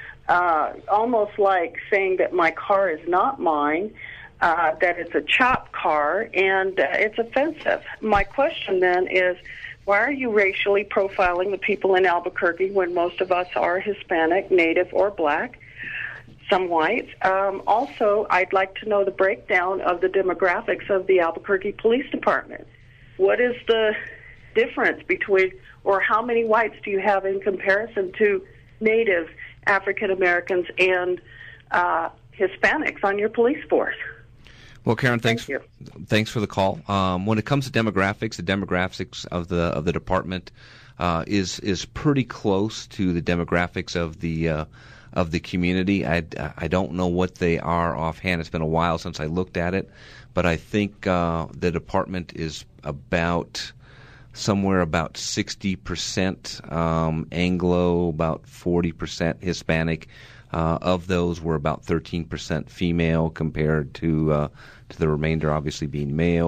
Speaker 14: uh, almost like saying that my car is not mine. Uh, that it's a chop car, and uh, it's offensive. My question then is, why are you racially profiling the people in Albuquerque when most of us are Hispanic, Native, or Black, some whites? Um, also, I'd like to know the breakdown of the demographics of the Albuquerque Police Department. What is the difference between, or how many whites do you have in comparison to Native African Americans and uh, Hispanics on your police force?
Speaker 8: Well, Karen, thanks.
Speaker 14: Thank
Speaker 8: thanks for the call. Um, when it comes to demographics, the demographics of the of the department uh, is is pretty close to the demographics of the uh, of the community. I, I don't know what they are offhand. It's been a while since I looked at it, but I think uh, the department is about somewhere about sixty percent um, Anglo, about forty percent Hispanic. Uh, of those were about thirteen percent female compared to uh, to the remainder obviously being male.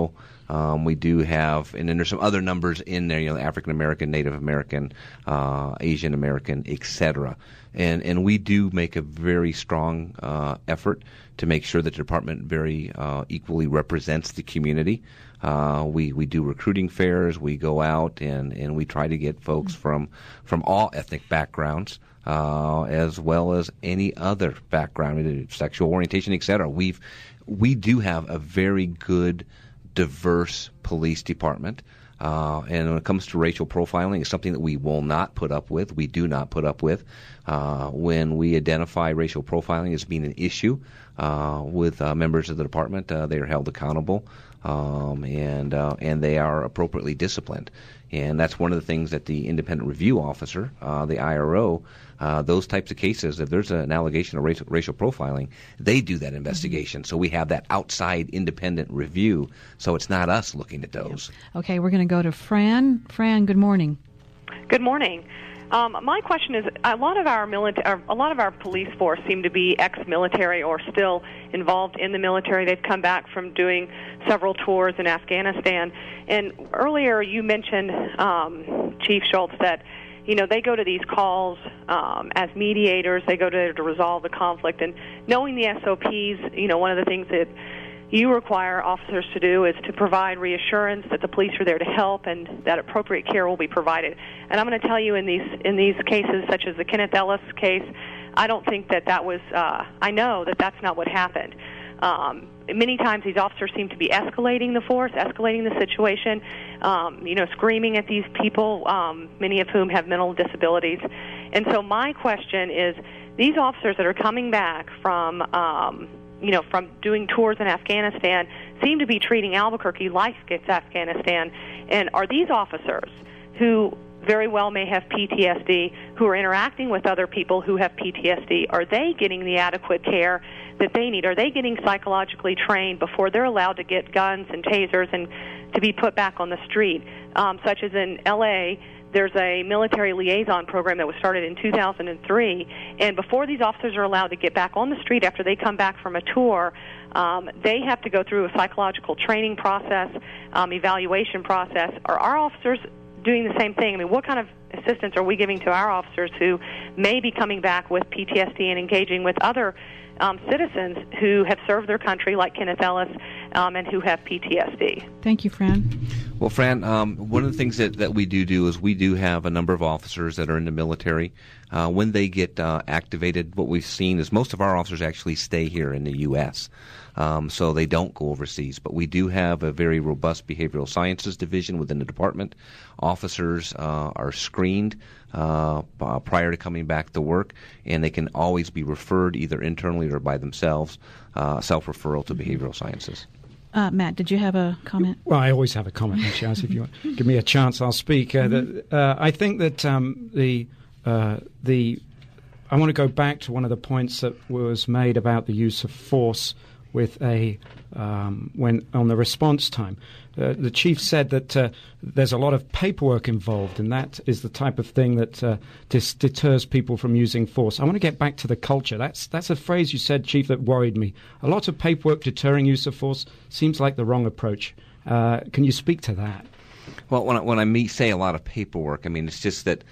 Speaker 8: Um, we do have, and then there's some other numbers in there, you know, African American, Native American, uh, Asian American, et cetera. And and we do make a very strong uh, effort to make sure that the department very uh, equally represents the community. Uh, we we do recruiting fairs. We go out and, and we try to get folks from from all ethnic backgrounds, uh, as well as any other background, sexual orientation, et cetera. We've we do have a very good, diverse police department. Uh, and when it comes to racial profiling, it's something that we will not put up with. We do not put up with. Uh, when we identify racial profiling as being an issue uh, with uh, members of the department, uh, they are held accountable, um, and uh, and they are appropriately disciplined. And that's one of the things that the independent review officer, uh, the I R O, uh, those types of cases, if there's an allegation of racial, racial profiling, they do that investigation. Mm-hmm. So we have that outside independent review, so it's not us looking at those.
Speaker 1: Okay, we're going to go to Fran. Fran, good morning.
Speaker 15: Good morning. Um, my question is: a lot of our military, a lot of our police force seem to be ex-military or still involved in the military. They've come back from doing several tours in Afghanistan. And earlier, you mentioned, um, Chief Schultz, that you know they go to these calls um, as mediators. They go to to resolve the conflict. And knowing the S O Ps, you know, one of the things that you require officers to do is to provide reassurance that the police are there to help and that appropriate care will be provided. And I'm going to tell you, in these in these cases, such as the Kenneth Ellis case, I don't think that that was. Uh, I know that that's not what happened. Um, many times, these officers seem to be escalating the force, escalating the situation. Um, you know, screaming at these people, um, many of whom have mental disabilities. And so, my question is: these officers that are coming back from um, you know, from doing tours in Afghanistan seem to be treating Albuquerque like it's Afghanistan. And are these officers who very well may have P T S D, who are interacting with other people who have P T S D, are they getting the adequate care that they need? Are they getting psychologically trained before they're allowed to get guns and tasers and to be put back on the street? Um, such as in L A, there's a military liaison program that was started in two thousand three, and before these officers are allowed to get back on the street after they come back from a tour, um, they have to go through a psychological training process, um, evaluation process. Are our officers doing the same thing? I mean, what kind of assistance are we giving to our officers who may be coming back with P T S D and engaging with other um, citizens who have served their country, like Kenneth Ellis, um, and who have P T S D?
Speaker 1: Thank you, Fran.
Speaker 8: Well, Fran, um, one of the things that, that we do do is we do have a number of officers that are in the military. Uh, when they get uh, activated, what we've seen is most of our officers actually stay here in the U S, um, so they don't go overseas. But we do have a very robust behavioral sciences division within the department. Officers uh, are screened uh, prior to coming back to work, and they can always be referred either internally or by themselves, uh, self-referral to behavioral sciences.
Speaker 1: Uh, Matt, did you have a comment?
Speaker 3: Well, I always have a comment, Chaz. If you want, give me a chance, I'll speak. Uh, the, uh, I think that um, the uh, the I want to go back to one of the points that was made about the use of force with a um, when on the response time. Uh, the chief said that uh, there's a lot of paperwork involved, and that is the type of thing that uh, dis- deters people from using force. I want to get back to the culture. That's that's a phrase you said, Chief, that worried me. A lot of paperwork deterring use of force seems like the wrong approach. Uh, can you speak to that?
Speaker 8: Well, when I, when I mean, say a lot of paperwork, I mean it's just that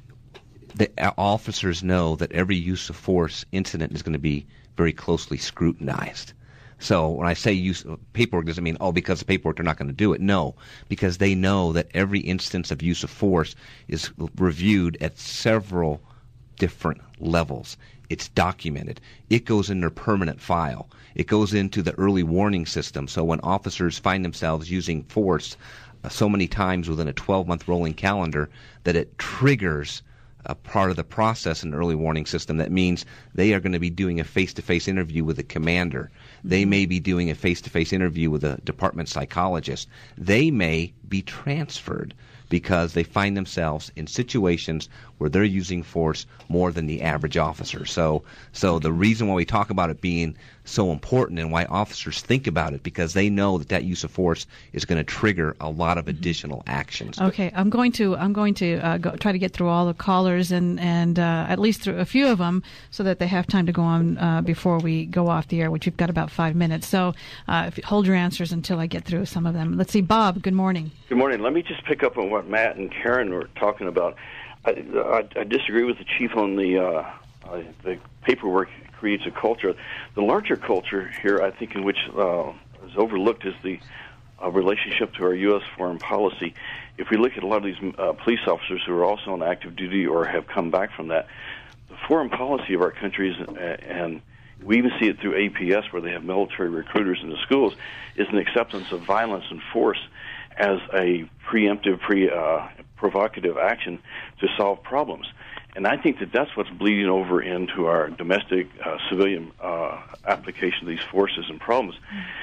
Speaker 8: the officers know that every use of force incident is going to be very closely scrutinized. So when I say use of paperwork, doesn't mean, oh, because of paperwork they're not going to do it. No, because they know that every instance of use of force is reviewed at several different levels. It's documented. It goes in their permanent file. It goes into the early warning system. So when officers find themselves using force uh, so many times within a twelve-month rolling calendar that it triggers a part of the process in the early warning system, that means they are going to be doing a face-to-face interview with a commander. They may be doing a face-to-face interview with a department psychologist. They may be transferred because they find themselves in situations where they're using force more than the average officer. So, so the reason why we talk about it being so important and why officers think about it, because they know that that use of force is going to trigger a lot of additional actions.
Speaker 1: Okay, I'm going to I'm going to uh, go, try to get through all the callers and and uh, at least through a few of them so that they have time to go on uh, before we go off the air, which we've got about five minutes. So uh, if, hold your answers until I get through some of them. Let's see, Bob. Good morning.
Speaker 16: Good morning. Let me just pick up on what Matt and Karen were talking about. I, I, I disagree with the chief on the uh, uh, the paperwork creates a culture. The larger culture here, I think, in which uh, is overlooked is the uh, relationship to our U S foreign policy. If we look at a lot of these uh, police officers who are also on active duty or have come back from that, the foreign policy of our country is, uh, and we even see it through A P S where they have military recruiters in the schools, is an acceptance of violence and force as a preemptive, pre, uh, provocative action to solve problems. And I think that that's what's bleeding over into our domestic uh, civilian uh, application of these forces and problems.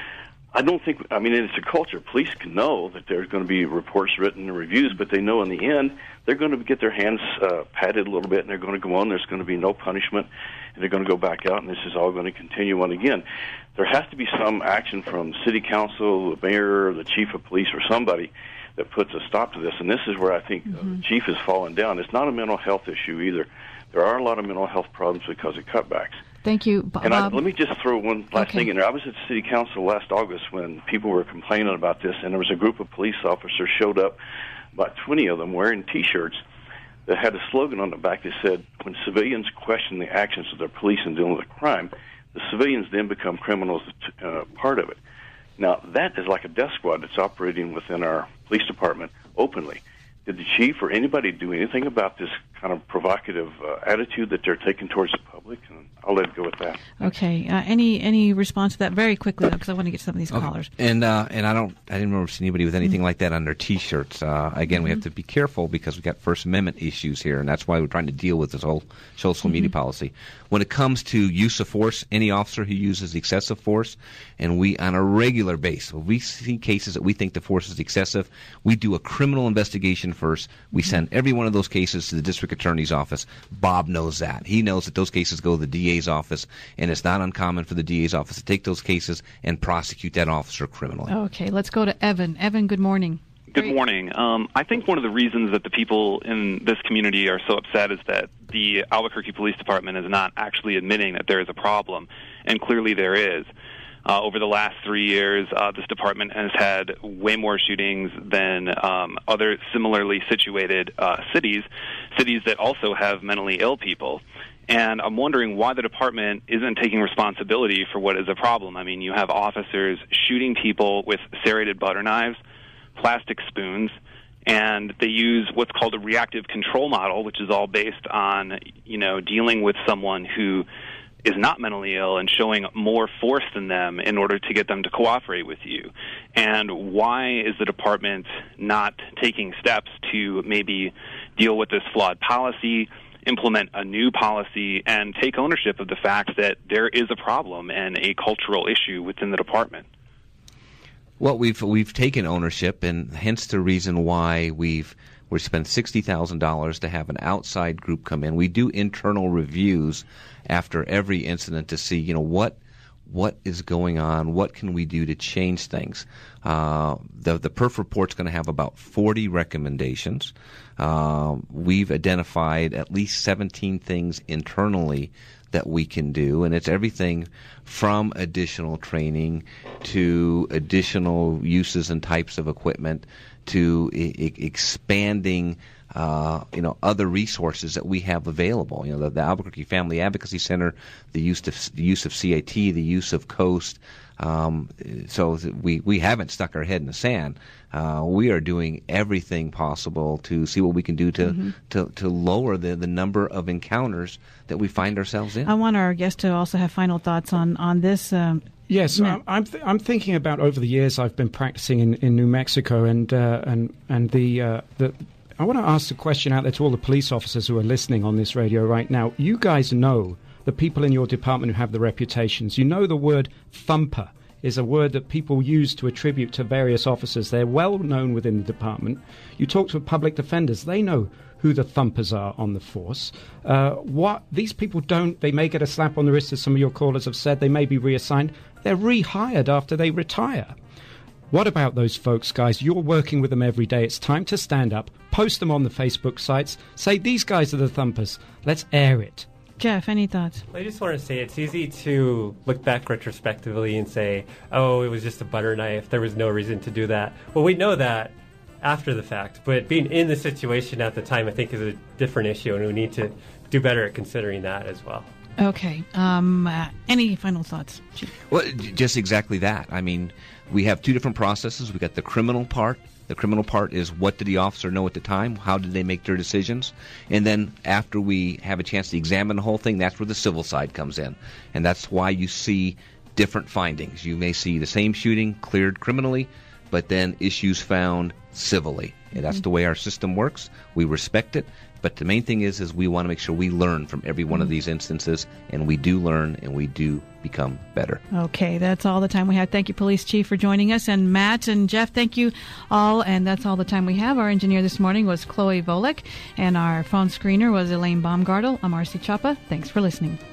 Speaker 16: I don't think, I mean, it's a culture. Police can know that there's going to be reports written and reviews, but they know in the end they're going to get their hands uh, patted a little bit and they're going to go on. There's going to be no punishment and they're going to go back out and this is all going to continue on again. There has to be some action from city council, the mayor, the chief of police, or somebody that puts a stop to this. And this is where I think mm-hmm. the chief has fallen down. It's not a mental health issue either. There are a lot of mental health problems because of cutbacks.
Speaker 1: Thank you, Bob.
Speaker 16: And I, let me just throw one last
Speaker 1: okay.
Speaker 16: thing in there. I was at city council last August when people were complaining about this, and there was a group of police officers showed up, about twenty of them, wearing T-shirts that had a slogan on the back that said, when civilians question the actions of their police in dealing with a crime, the civilians then become criminals uh, part of it. Now, that is like a death squad that's operating within our police department openly. Did the chief or anybody do anything about this kind of provocative uh, attitude that they're taking towards the public? And I'll let it go with that.
Speaker 1: Okay. Uh, any any response to that very quickly, though, because I want to get some of these
Speaker 8: okay.
Speaker 1: callers.
Speaker 8: And uh, and I don't I didn't remember seeing anybody with anything mm-hmm. like that on their T-shirts. Uh, again, mm-hmm. we have to be careful because we've got First Amendment issues here, and that's why we're trying to deal with this whole social mm-hmm. media policy. When it comes to use of force, any officer who uses excessive force, and we on a regular basis, if we see cases that we think the force is excessive, we do a criminal investigation first. We send every one of those cases to the district attorney's office. Bob knows that. He knows that those cases go to the D A's office, and it's not uncommon for the D A's office to take those cases and prosecute that officer criminally.
Speaker 1: Okay, let's go to Evan. Evan, good morning.
Speaker 17: Good morning. Um, I think one of the reasons that the people in this community are so upset is that the Albuquerque Police Department is not actually admitting that there is a problem, and clearly there is. Uh, over the last three years, uh, this department has had way more shootings than um, other similarly situated uh, cities, cities that also have mentally ill people. And I'm wondering why the department isn't taking responsibility for what is a problem. I mean, you have officers shooting people with serrated butter knives, plastic spoons, and they use what's called a reactive control model, which is all based on, you know, dealing with someone who is not mentally ill and showing more force than them in order to get them to cooperate with you. And why is the department not taking steps to maybe deal with this flawed policy, implement a new policy, and take ownership of the fact that there is a problem and a cultural issue within the department?
Speaker 8: Well, we've we've taken ownership, and hence the reason why we've we spent sixty thousand dollars to have an outside group come in. We do internal reviews after every incident to see, you know, what what is going on, what can we do to change things. Uh, the the P E R F report's going to have about forty recommendations. Uh, we've identified at least seventeen things internally that we can do, and it's everything from additional training to additional uses and types of equipment to I- I expanding uh, you know, other resources that we have available. You know, the, the Albuquerque Family Advocacy Center, the use of the use of C A T, the use of COAST. Um, so we we haven't stuck our head in the sand. Uh, we are doing everything possible to see what we can do to mm-hmm. to, to lower the, the number of encounters that we find ourselves in.
Speaker 1: I want our guest to also have final thoughts on on this. Um,
Speaker 3: Yes, no. I'm th- I'm thinking about over the years I've been practicing in, in New Mexico, and uh, and and the uh, the. I want to ask the question out there to all the police officers who are listening on this radio right now. You guys know the people in your department who have the reputations. You know the word thumper is a word that people use to attribute to various officers. They're well known within the department. You talk to public defenders, they know who the thumpers are on the force. Uh, what these people don't, they may get a slap on the wrist, as some of your callers have said, they may be reassigned. They're rehired after they retire. What about those folks, guys? You're working with them every day. It's time to stand up, post them on the Facebook sites, say, these guys are the thumpers. Let's air it.
Speaker 1: Jeff, any thoughts?
Speaker 2: I just want to say it's easy to look back retrospectively and say, oh, it was just a butter knife. There was no reason to do that. Well, we know that after the fact, but being in the situation at the time, I think, is a different issue, and we need to do better at considering that as well.
Speaker 1: Okay. Um, uh, any final thoughts, Chief?
Speaker 8: Well, just exactly that. I mean, we have two different processes. We got the criminal part. The criminal part is, what did the officer know at the time? How did they make their decisions? And then after we have a chance to examine the whole thing, that's where the civil side comes in. And that's why you see different findings. You may see the same shooting cleared criminally, but then issues found civilly. And that's mm-hmm. the way our system works. We respect it. But the main thing is, is we want to make sure we learn from every one mm-hmm. of these instances, and we do learn, and we do become better.
Speaker 1: Okay, that's all the time we have. Thank you, Police Chief, for joining us. And Matt and Jeff, thank you all. And that's all the time we have. Our engineer this morning was Chloe Volek, and our phone screener was Elaine Baumgartel. I'm Marcy Chapa. Thanks for listening.